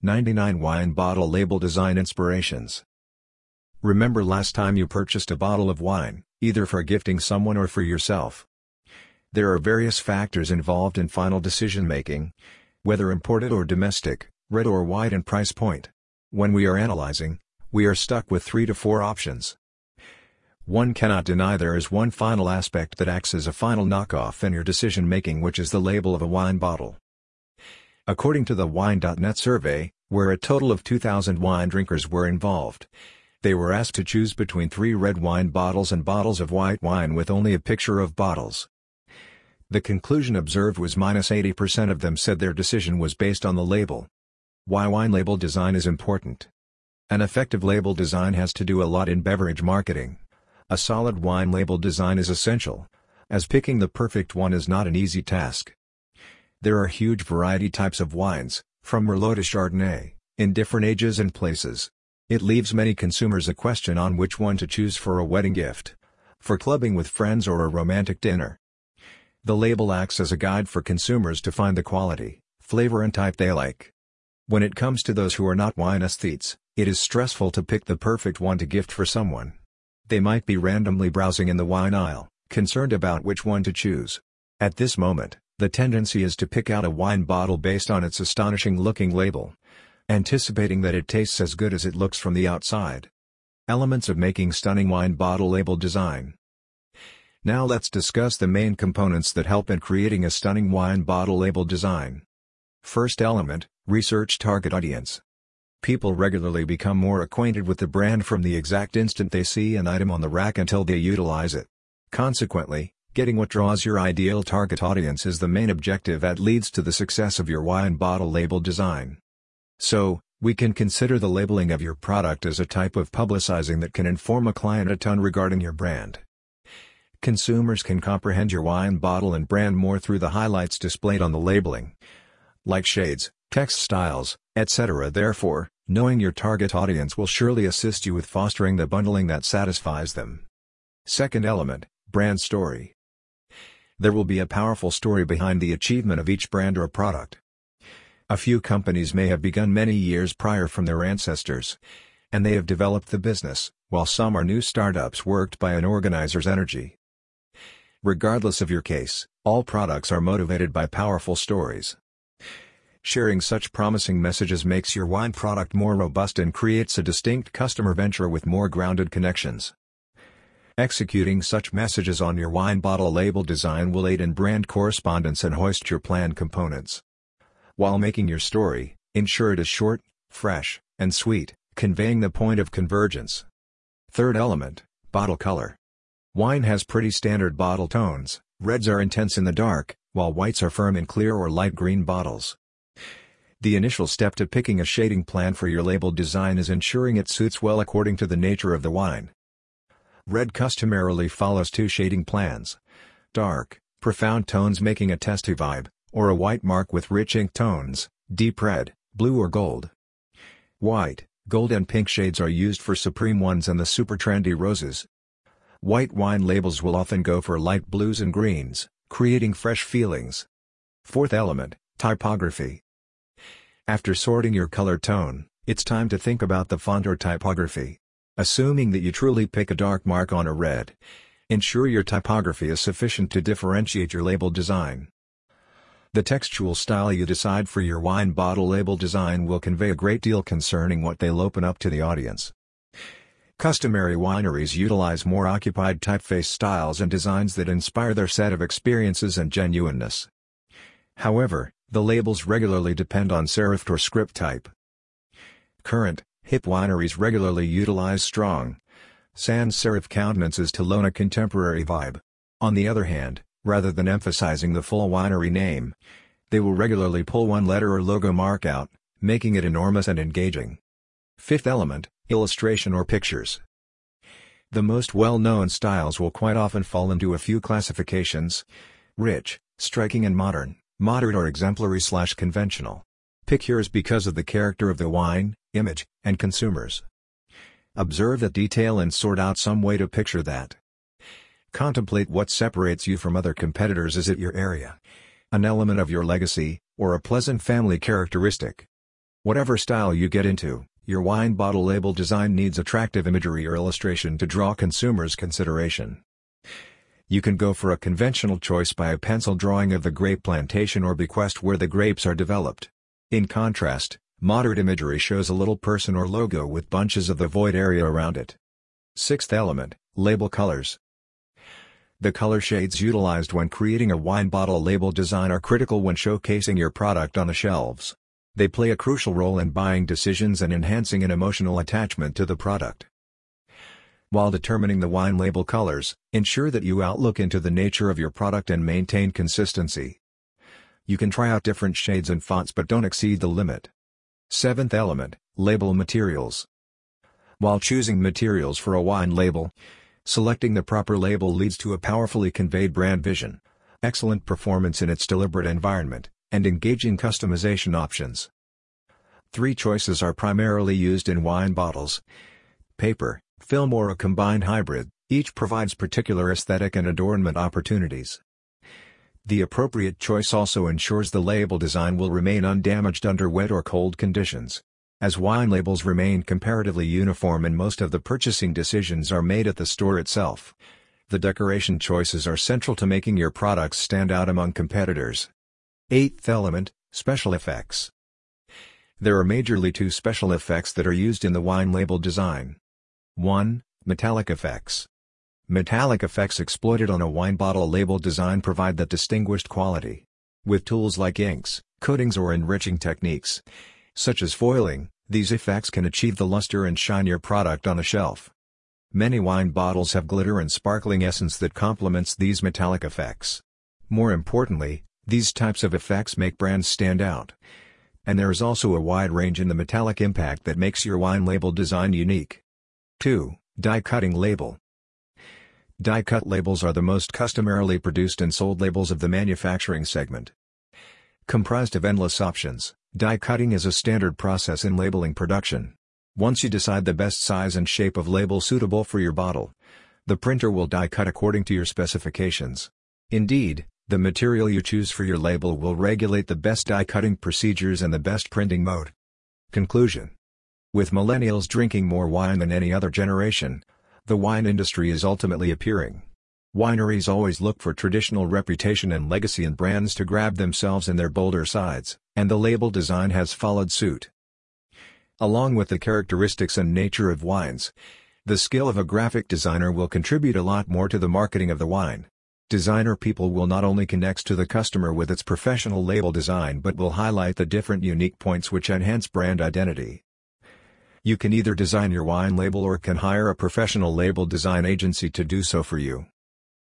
99 Wine Bottle Label Design Inspirations. Remember last time you purchased a bottle of wine, either for gifting someone or for yourself. There are various factors involved in final decision making, whether imported or domestic, red or white, and price point. When we are analyzing, we are stuck with 3 to 4 options. One cannot deny there is one final aspect that acts as a final knockoff in your decision making, which is the label of a wine bottle. According to the Wine.net survey, where a total of 2,000 wine drinkers were involved, they were asked to choose between 3 red wine bottles and bottles of white wine with only a picture of bottles. The conclusion observed was -80% of them said their decision was based on the label. Why wine label design is important. An effective label design has to do a lot in beverage marketing. A solid wine label design is essential, as picking the perfect one is not an easy task. There are huge variety types of wines, from Merlot to Chardonnay, in different ages and places. It leaves many consumers a question on which one to choose for a wedding gift, for clubbing with friends, or a romantic dinner. The label acts as a guide for consumers to find the quality, flavor and type they like. When it comes to those who are not wine aesthetes, it is stressful to pick the perfect one to gift for someone. They might be randomly browsing in the wine aisle, concerned about which one to choose. At this moment, the tendency is to pick out a wine bottle based on its astonishing-looking label, anticipating that it tastes as good as it looks from the outside. Elements of making stunning wine bottle label design. Now let's discuss the main components that help in creating a stunning wine bottle label design. First element, research target audience. People regularly become more acquainted with the brand from the exact instant they see an item on the rack until they utilize it. Consequently, getting what draws your ideal target audience is the main objective that leads to the success of your wine bottle label design. So, we can consider the labeling of your product as a type of publicizing that can inform a client a ton regarding your brand. Consumers can comprehend your wine bottle and brand more through the highlights displayed on the labeling, like shades, text styles, etc. Therefore, knowing your target audience will surely assist you with fostering the bundling that satisfies them. Second element, brand story. There will be a powerful story behind the achievement of each brand or product. A few companies may have begun many years prior from their ancestors, and they have developed the business, while some are new startups worked by an organizer's energy. Regardless of your case, all products are motivated by powerful stories. Sharing such promising messages makes your wine product more robust and creates a distinct customer venture with more grounded connections. Executing such messages on your wine bottle label design will aid in brand correspondence and hoist your planned components. While making your story, ensure it is short, fresh, and sweet, conveying the point of convergence. Third element, bottle color. Wine has pretty standard bottle tones. Reds are intense in the dark, while whites are firm in clear or light green bottles. The initial step to picking a shading plan for your label design is ensuring it suits well according to the nature of the wine. Red customarily follows 2 shading plans: dark, profound tones making a testy vibe, or a white mark with rich ink tones, deep red, blue or gold. White, gold and pink shades are used for supreme ones and the super trendy roses. White wine labels will often go for light blues and greens, creating fresh feelings. Fourth element, typography. After sorting your color tone, it's time to think about the font or typography. Assuming that you truly pick a dark mark on a red, ensure your typography is sufficient to differentiate your label design. The textual style you decide for your wine bottle label design will convey a great deal concerning what they'll open up to the audience. Customary wineries utilize more occupied typeface styles and designs that inspire their set of experiences and genuineness. However, the labels regularly depend on serif or script type. Current, hip wineries regularly utilize strong, sans serif countenances to loan a contemporary vibe. On the other hand, rather than emphasizing the full winery name, they will regularly pull one letter or logo mark out, making it enormous and engaging. Fifth element, illustration or pictures. The most well-known styles will quite often fall into a few classifications: rich, striking and modern, moderate or exemplary/conventional. Pick yours because of the character of the wine, image, and consumers. Observe the detail and sort out some way to picture that. Contemplate what separates you from other competitors. Is it your area, an element of your legacy, or a pleasant family characteristic? Whatever style you get into, your wine bottle label design needs attractive imagery or illustration to draw consumers' consideration. You can go for a conventional choice by a pencil drawing of the grape plantation or bequest where the grapes are developed. In contrast, modern imagery shows a little person or logo with bunches of the void area around it. Sixth element, label colors. The color shades utilized when creating a wine bottle label design are critical when showcasing your product on the shelves. They play a crucial role in buying decisions and enhancing an emotional attachment to the product. While determining the wine label colors, ensure that you outlook into the nature of your product and maintain consistency. You can try out different shades and fonts but don't exceed the limit. Seventh element, label materials. While choosing materials for a wine label, selecting the proper label leads to a powerfully conveyed brand vision, excellent performance in its deliberate environment, and engaging customization options. Three choices are primarily used in wine bottles: paper, film or a combined hybrid. Each provides particular aesthetic and adornment opportunities. The appropriate choice also ensures the label design will remain undamaged under wet or cold conditions. As wine labels remain comparatively uniform and most of the purchasing decisions are made at the store itself, the decoration choices are central to making your products stand out among competitors. Eighth element, special effects. There are majorly two special effects that are used in the wine label design. 1. Metallic effects. Metallic effects exploited on a wine bottle label design provide that distinguished quality. With tools like inks, coatings or enriching techniques, such as foiling, these effects can achieve the luster and shine your product on a shelf. Many wine bottles have glitter and sparkling essence that complements these metallic effects. More importantly, these types of effects make brands stand out. And there is also a wide range in the metallic impact that makes your wine label design unique. 2. Die-cutting label. Die-cut labels are the most customarily produced and sold labels of the manufacturing segment. Comprised of endless options, die-cutting is a standard process in labeling production. Once you decide the best size and shape of label suitable for your bottle, the printer will die-cut according to your specifications. Indeed, the material you choose for your label will regulate the best die-cutting procedures and the best printing mode. Conclusion. With millennials drinking more wine than any other generation, the wine industry is ultimately appearing. Wineries always look for traditional reputation and legacy and brands to grab themselves in their bolder sides, and the label design has followed suit. Along with the characteristics and nature of wines, the skill of a graphic designer will contribute a lot more to the marketing of the wine. Designer people will not only connect to the customer with its professional label design but will highlight the different unique points which enhance brand identity. You can either design your wine label or can hire a professional label design agency to do so for you.